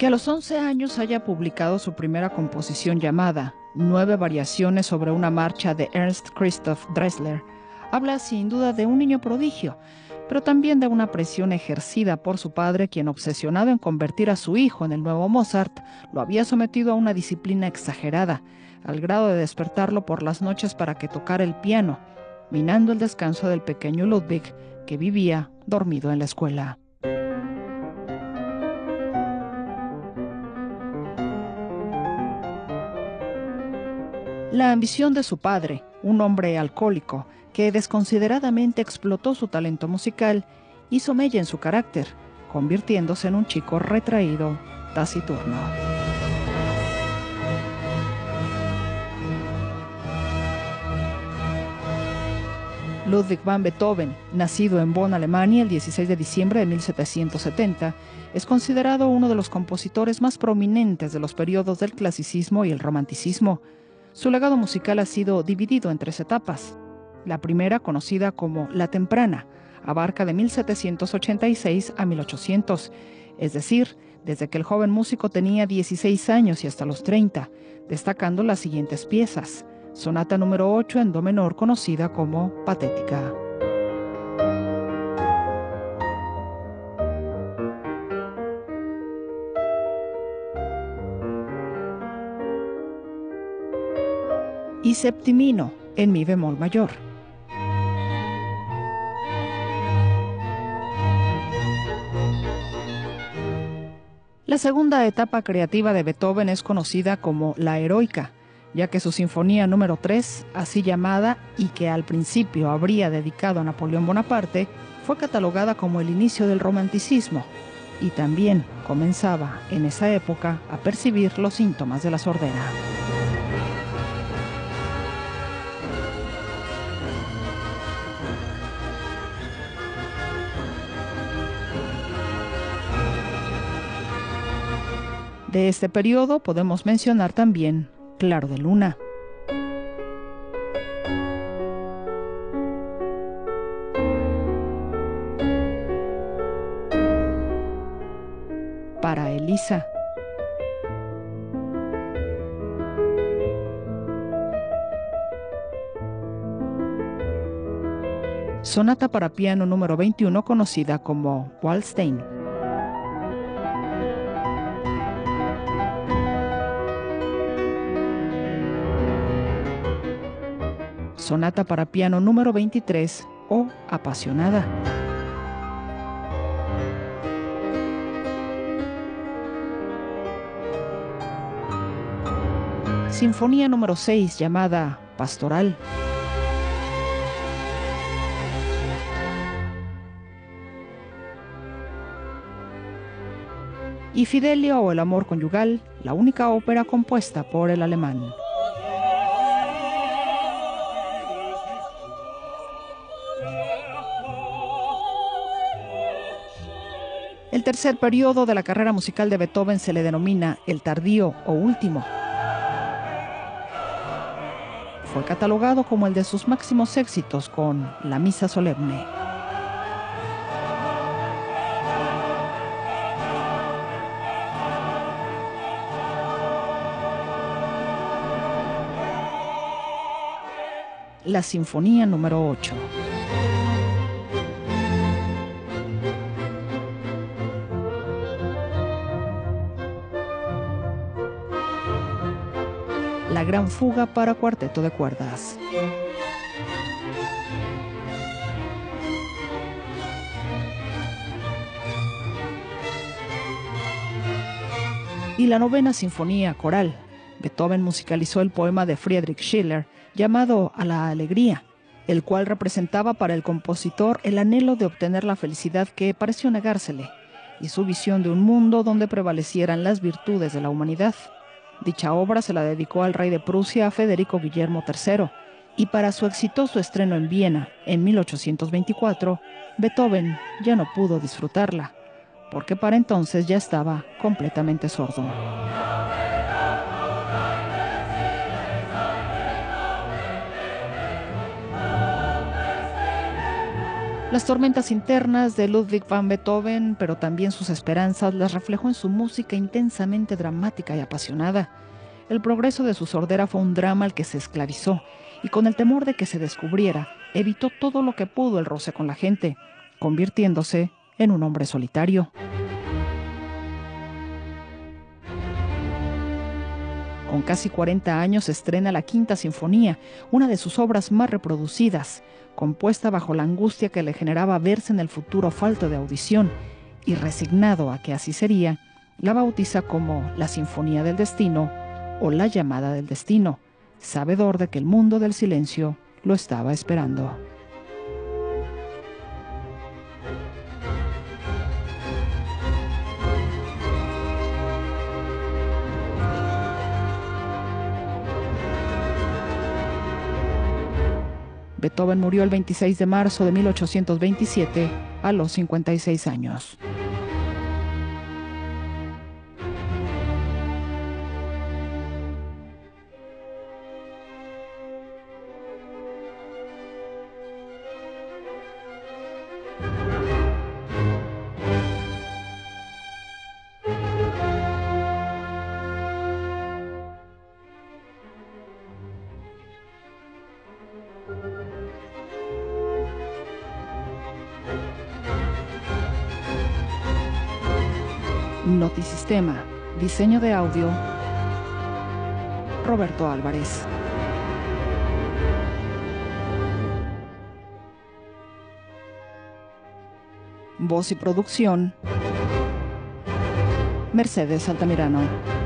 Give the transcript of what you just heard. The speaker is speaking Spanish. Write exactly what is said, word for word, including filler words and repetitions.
Que a los once años haya publicado su primera composición llamada Nueve variaciones sobre una marcha de Ernst Christoph Dressler habla sin duda de un niño prodigio, pero también de una presión ejercida por su padre, quien, obsesionado en convertir a su hijo en el nuevo Mozart, lo había sometido a una disciplina exagerada, al grado de despertarlo por las noches para que tocara el piano, minando el descanso del pequeño Ludwig, que vivía dormido en la escuela. La ambición de su padre, un hombre alcohólico que desconsideradamente explotó su talento musical, hizo mella en su carácter, convirtiéndose en un chico retraído, taciturno. Ludwig van Beethoven, nacido en Bonn, Alemania, el dieciséis de diciembre de mil setecientos setenta, es considerado uno de los compositores más prominentes de los periodos del clasicismo y el romanticismo. Su legado musical ha sido dividido en tres etapas. La primera, conocida como la temprana, abarca de mil setecientos ochenta y seis a mil ochocientos, es decir, desde que el joven músico tenía dieciséis años y hasta los treinta, destacando las siguientes piezas. Sonata número ocho en do menor, conocida como Patética. Y Septimino en mi bemol mayor. La segunda etapa creativa de Beethoven es conocida como la heroica, ya que su sinfonía número tres, así llamada y que al principio habría dedicado a Napoleón Bonaparte, fue catalogada como el inicio del romanticismo, y también comenzaba en esa época a percibir los síntomas de la sordera. De este periodo podemos mencionar también Claro de Luna. Para Elisa. Sonata para piano número veintiuno, conocida como Waldstein. Sonata para piano número veintitrés o Apasionada. Sinfonía número seis, llamada Pastoral. Y Fidelio o el amor conyugal, la única ópera compuesta por el alemán. El tercer periodo de la carrera musical de Beethoven se le denomina el tardío o último. Fue catalogado como el de sus máximos éxitos con La Misa Solemne. La Sinfonía número ocho. La Gran Fuga para cuarteto de cuerdas. Y la Novena Sinfonía coral. Beethoven musicalizó el poema de Friedrich Schiller llamado A la Alegría, el cual representaba para el compositor el anhelo de obtener la felicidad que pareció negársele, y su visión de un mundo donde prevalecieran las virtudes de la humanidad. Dicha obra se la dedicó al rey de Prusia, Federico Guillermo tercero, y para su exitoso estreno en Viena en mil ochocientos veinticuatro, Beethoven ya no pudo disfrutarla, porque para entonces ya estaba completamente sordo. Las tormentas internas de Ludwig van Beethoven, pero también sus esperanzas, las reflejó en su música intensamente dramática y apasionada. El progreso de su sordera fue un drama al que se esclavizó, y con el temor de que se descubriera, evitó todo lo que pudo el roce con la gente, convirtiéndose en un hombre solitario. Con casi cuarenta años se estrena la Quinta Sinfonía, una de sus obras más reproducidas, compuesta bajo la angustia que le generaba verse en el futuro falto de audición, y resignado a que así sería, la bautiza como la Sinfonía del Destino o la Llamada del Destino, sabedor de que el mundo del silencio lo estaba esperando. Beethoven murió el veintiséis de marzo de mil ochocientos veintisiete a los cincuenta y seis años. Notisistema, diseño de audio, Roberto Álvarez. Voz y producción, Mercedes Altamirano.